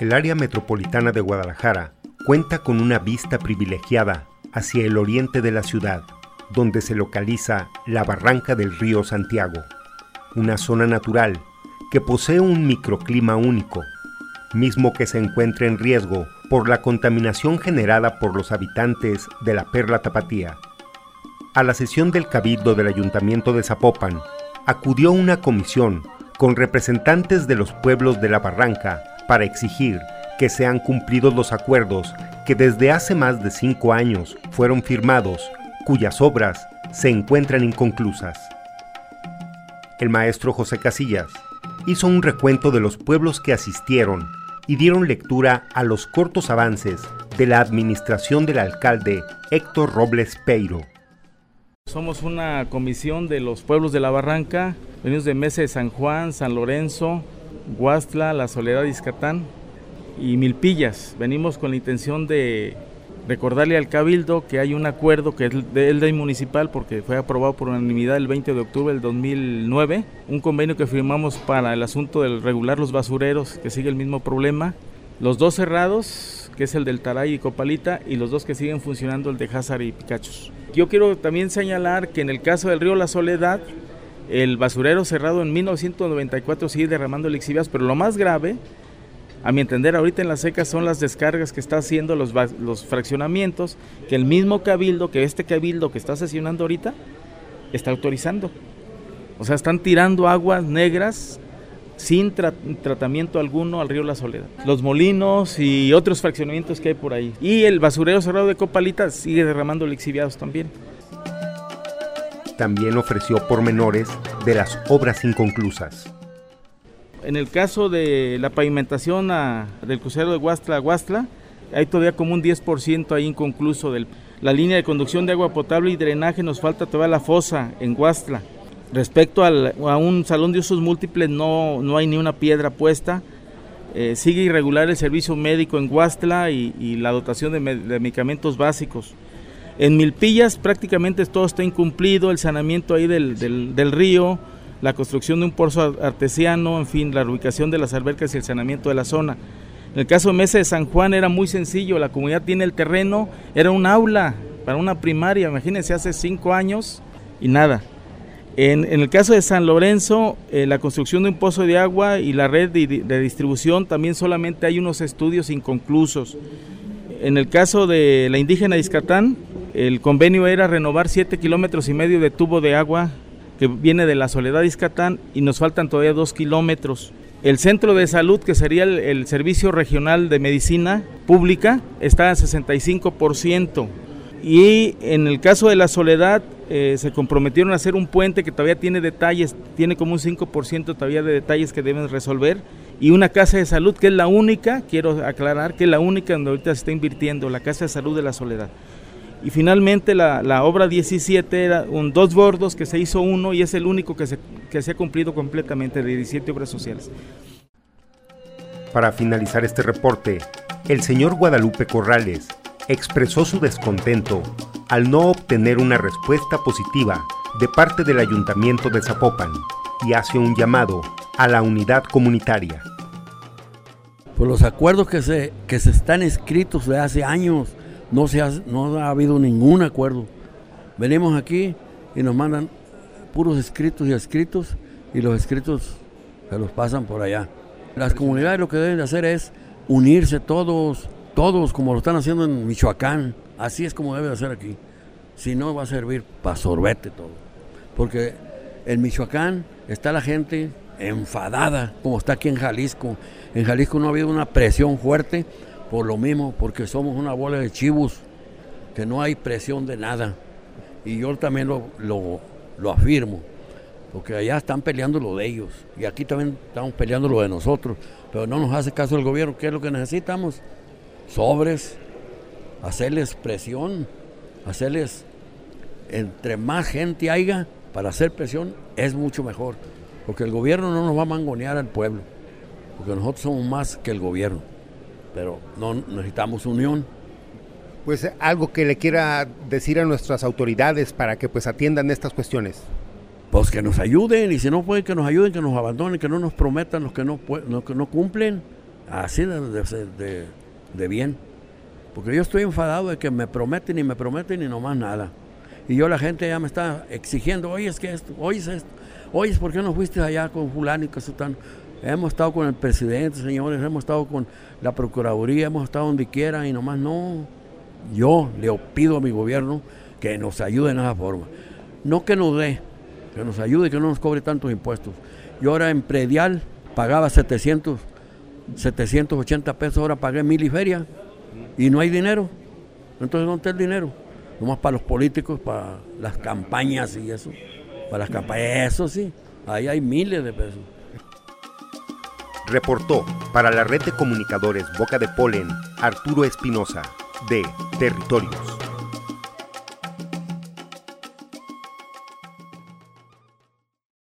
El área metropolitana de Guadalajara cuenta con una vista privilegiada hacia el oriente de la ciudad, donde se localiza la barranca del río Santiago, una zona natural que posee un microclima único, mismo que se encuentra en riesgo por la contaminación generada por los habitantes de la Perla Tapatía. A la sesión del Cabildo del Ayuntamiento de Zapopan acudió una comisión con representantes de los pueblos de la barranca para exigir que sean cumplidos los acuerdos que desde hace más de 5 años fueron firmados, cuyas obras se encuentran inconclusas. El maestro José Casillas hizo un recuento de los pueblos que asistieron y dieron lectura a los cortos avances de la administración del alcalde Héctor Robles Peiro. Somos una comisión de los pueblos de la barranca, venimos de Mesa de San Juan, San Lorenzo, Guastla, La Soledad, Ixcatán y Milpillas. Venimos con la intención de recordarle al Cabildo que hay un acuerdo que es el ley municipal, porque fue aprobado por unanimidad el 20 de octubre del 2009, un convenio que firmamos para el asunto de regular los basureros, que sigue el mismo problema, los 2 cerrados, que es el del Taray y Copalita, y los 2 que siguen funcionando, el de Jázar y Picachos. Yo quiero también señalar que en el caso del río La Soledad, el basurero cerrado en 1994 sigue derramando lixiviados, pero lo más grave, a mi entender, ahorita en la seca son las descargas que está haciendo los fraccionamientos, que el mismo cabildo, que este cabildo que está sesionando ahorita, está autorizando. O sea, están tirando aguas negras sin tratamiento alguno al río La Soledad. Los molinos y otros fraccionamientos que hay por ahí. Y el basurero cerrado de Copalita sigue derramando lixiviados también. También ofreció pormenores de las obras inconclusas. En el caso de la pavimentación del crucero de Guastla a Guastla, hay todavía como un 10% ahí inconcluso. La línea de conducción de agua potable y drenaje, nos falta todavía la fosa en Guastla. Respecto a un salón de usos múltiples, no hay ni una piedra puesta. Sigue irregular el servicio médico en Guastla y la dotación de medicamentos básicos. En Milpillas prácticamente todo está incumplido, el saneamiento ahí del río, la construcción de un pozo artesiano, en fin, la ubicación de las albercas y el saneamiento de la zona. En el caso de Mesa de San Juan era muy sencillo, la comunidad tiene el terreno, era un aula para una primaria, imagínense, hace 5 años y nada. En el caso de San Lorenzo, la construcción de un pozo de agua y la red de distribución, también solamente hay unos estudios inconclusos. En el caso de la indígena de Ixcatán, el convenio era renovar 7,5 kilómetros de tubo de agua que viene de La Soledad de Ixcatán, y nos faltan todavía 2 kilómetros. El centro de salud, que sería el servicio regional de medicina pública, está a 65%. Y en el caso de La Soledad, se comprometieron a hacer un puente que todavía tiene detalles, tiene como un 5% todavía de detalles que deben resolver, y una casa de salud que es la única, quiero aclarar, que es la única donde ahorita se está invirtiendo, la casa de salud de La Soledad. Y finalmente la obra 17 era 2 bordos, que se hizo uno, y es el único que se ha cumplido completamente de 17 obras sociales. Para finalizar este reporte, el señor Guadalupe Corrales expresó su descontento al no obtener una respuesta positiva de parte del Ayuntamiento de Zapopan y hace un llamado a la unidad comunitaria. Pues los acuerdos que se están escritos de hace años, no ha habido ningún acuerdo. Venimos aquí y nos mandan puros escritos, y los escritos se los pasan por allá. Las comunidades lo que deben de hacer es unirse todos como lo están haciendo en Michoacán. Así es como debe de hacer aquí. Si no, va a servir para sorbete todo. Porque en Michoacán está la gente enfadada, como está aquí en Jalisco. En Jalisco no ha habido una presión fuerte por lo mismo, porque somos una bola de chivos, que no hay presión de nada. Y yo también lo afirmo, porque allá están peleando lo de ellos, y aquí también estamos peleando lo de nosotros, pero no nos hace caso el gobierno. ¿Qué es lo que necesitamos? Sobres, hacerles presión, entre más gente haya para hacer presión, es mucho mejor, porque el gobierno no nos va a mangonear al pueblo, porque nosotros somos más que el gobierno, pero no necesitamos unión. Pues algo que le quiera decir a nuestras autoridades para que pues atiendan estas cuestiones. Pues que nos ayuden, y si no pueden que nos ayuden, que nos abandonen, que no nos prometan los que no cumplen. así de bien. Porque yo estoy enfadado de que me prometen y nomás nada. Y yo, la gente ya me está exigiendo, oye, es que esto, oye, es esto, oye, ¿por qué no fuiste allá con fulano y con sutano? Hemos estado con el presidente, señores, hemos estado con la Procuraduría, hemos estado donde quiera y nomás no. Yo le pido a mi gobierno que nos ayude en esa forma. No que nos dé, que nos ayude y que no nos cobre tantos impuestos. Yo ahora en predial pagaba 780 pesos, ahora pagué 1,000 y feria y no hay dinero. Entonces, ¿dónde está el dinero? Nomás para los políticos, para las campañas y eso. Para las campañas, eso sí, ahí hay miles de pesos. Reportó para la red de comunicadores Boca de Polen Arturo Espinosa, de Territorios.